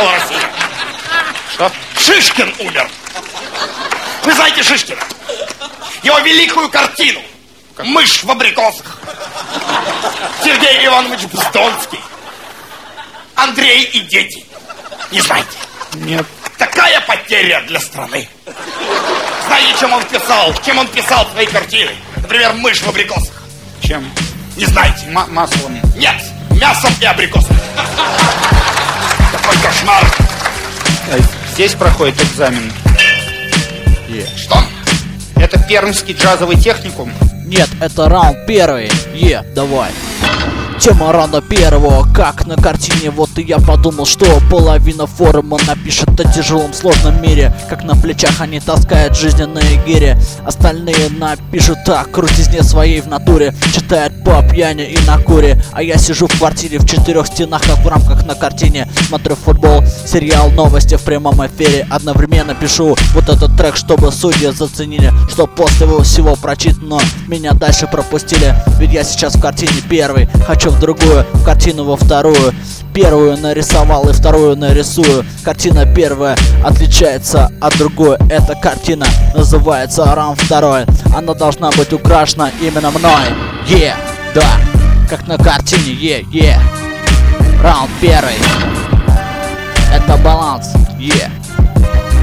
начала России. Что? Шишкин умер. Вы знаете Шишкина? Его великую картину «Мышь в абрикосах». Сергей Иванович Бздонский. Андрей и дети. Не знаете? Нет. Такая потеря для страны. Знаете, чем он писал свои картины? Например, «Мышь в абрикосах». Чем? Не знаете? Маслом. Нет, мясом и абрикосом. Такой кошмар. Здесь проходит экзамен. Что? Это Пермский джазовый техникум? Нет, это раунд первый. Давай. Тема раунда первого, как на картине. Вот и я подумал, что половина форума напишет о тяжелом сложном мире, как на плечах они таскают жизненные гири. Остальные напишут о крутизне своей в натуре, читают по пьяни и на куре. А я сижу в квартире в 4 стенах, как в рамках на картине. Смотрю футбол, сериал, новости в прямом эфире. Одновременно пишу вот этот трек, чтобы судьи заценили, что после всего прочитанного меня дальше пропустили. Ведь я сейчас в картине первый, хочу в другую, в картину во вторую. Первую нарисовал и вторую нарисую. Картина первая отличается от другой. Эта картина называется раунд второй. Она должна быть украшена именно мной. Да, как на картине. Раунд первый. Это баланс.